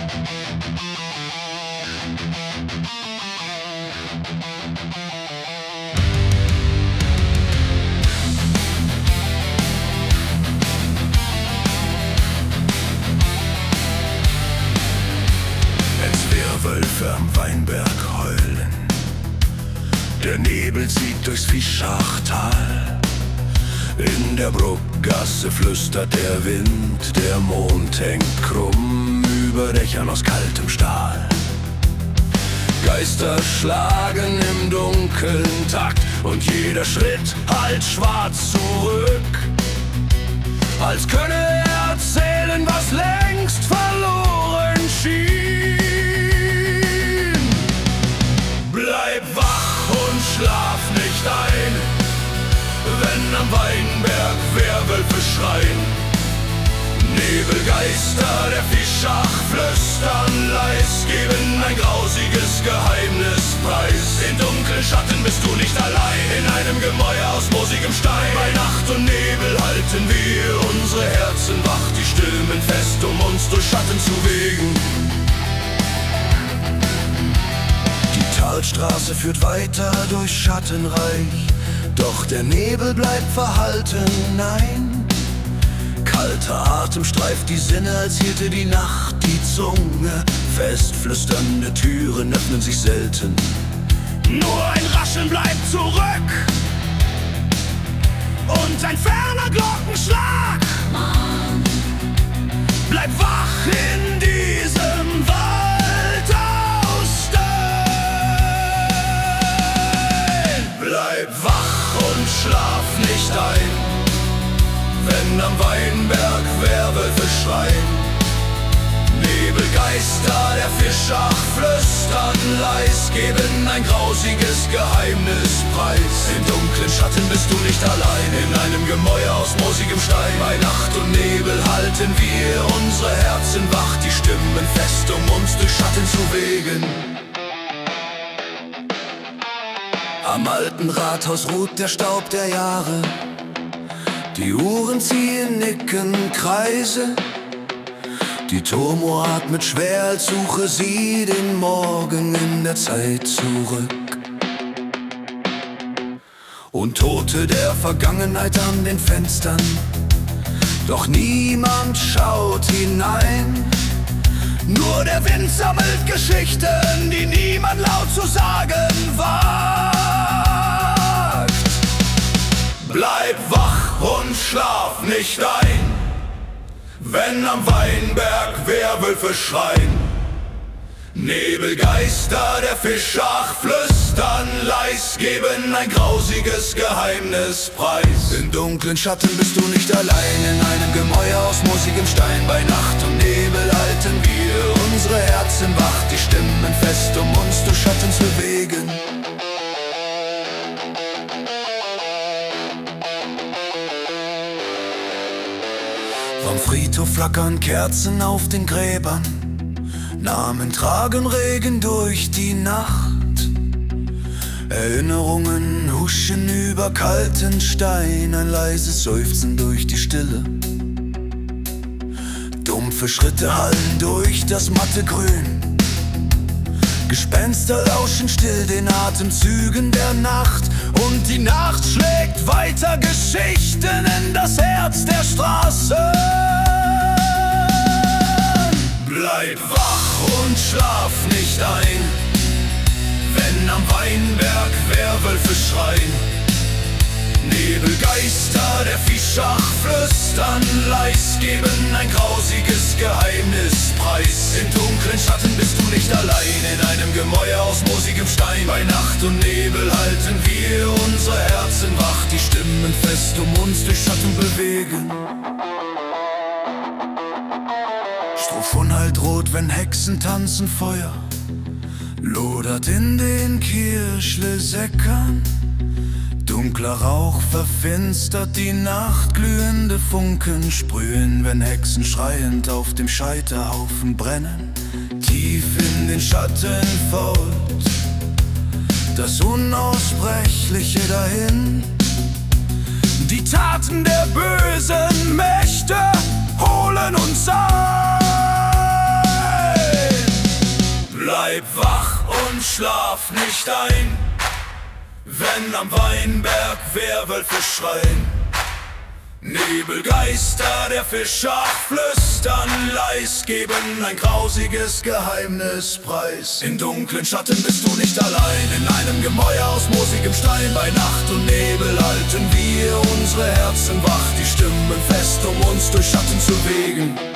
Wölfe am Weinberg heulen. Der Nebel zieht durchs Fischachtal. In der Bruckgasse flüstert der Wind. Der Mond hängt krumm über Dächern aus kaltem Stahl. Geister schlagen im dunklen Takt und jeder Schritt hallt schwarz zurück. Als könne er erzählen, was längst verloren schien. Bleib wach und schlaf nicht ein, wenn am Weinberg Werwölfe schreien. Nebelgeister der Fischach flüstern leis, geben ein grausiges Geheimnis preis. In dunklen Schatten bist du nicht allein, in einem Gemäuer aus moosigem Stein. Bei Nacht und Nebel halten wir unsere Herzen wach, die Stimmen fest, um uns durch Schatten zu wegen. Die Talstraße führt weiter durch Schattenreich, doch der Nebel bleibt verhalten, nein. Kalter Atem streift die Sinne, als hielte die Nacht die Zunge fest. Flüsternde Türen öffnen sich selten, nur ein Rascheln bleibt zurück und ein ferner Glockenschlag. Bleib wach in diesem Wald aus Stein. Bleib wach und schlaf nicht ein, wenn am Weinberg Werwölfe schreien. Nebelgeister der Fischach flüstern leis, geben ein grausiges Geheimnis preis. In dunklen Schatten bist du nicht allein, in einem Gemäuer aus moosigem Stein. Bei Nacht und Nebel halten wir unsere Herzen wach, die Stimmen fest, um uns durch Schatten zu wegen. Am alten Rathaus ruht der Staub der Jahre. Die Uhren ziehen, nicken Kreise. Die Turmuhr atmet schwer, als suche sie den Morgen in der Zeit zurück. Und Tote der Vergangenheit an den Fenstern, doch niemand schaut hinein. Nur der Wind sammelt Geschichten, die niemand laut zu sagen wagt. Bleib wach und schlaf nicht ein, wenn am Weinberg Werwölfe schreien. Nebelgeister der Fischach flüstern leis, geben ein grausiges Geheimnis preis. In dunklen Schatten bist du nicht allein, in einem Gemäuer aus moosigem Stein. Bei Nacht und Nebel halten wir unsere Herzen wach, die Stimmen fest, um uns durch Schatten zu bewegen. Vom Friedhof flackern Kerzen auf den Gräbern, Namen tragen Regen durch die Nacht. Erinnerungen huschen über kalten Stein, ein leises Seufzen durch die Stille. Dumpfe Schritte hallen durch das matte Grün. Gespenster lauschen still den Atemzügen der Nacht, und die Nacht schlägt weiter Geschichten in das Herz der Straße. Bleib wach und schlaf nicht ein, wenn am Weinberg Werwölfe schreien. Nebelgeister der Fischach flüstern leis, geben ein grausiges Geheimnis preis. In dunklen Schatten bist du nicht allein, in einem Gemäuer aus moosigem Stein. Bei Nacht und Nebel halten wir unsere Herzen wach, die Stimmen fest, um uns durch Schatten bewegen. Stroh unhalt rot, wenn Hexen tanzen, Feuer lodert in den Kirschlesäckern. Dunkler Rauch verfinstert die Nacht, glühende Funken sprühen, wenn Hexen schreiend auf dem Scheiterhaufen brennen. Tief in den Schatten folgt das Unaussprechliche dahin. Die Taten der bösen Mächte holen uns ein. Bleib wach und schlaf nicht ein, wenn am Weinberg Werwölfe schreien. Nebelgeister der Fischer flüstern leis, geben ein grausiges Geheimnis preis. In dunklen Schatten bist du nicht allein, in einem Gemäuer aus moosigem Stein. Bei Nacht und Nebel halten wir unsere Herzen wach, die Stimmen fest, um uns durch Schatten zu wegen.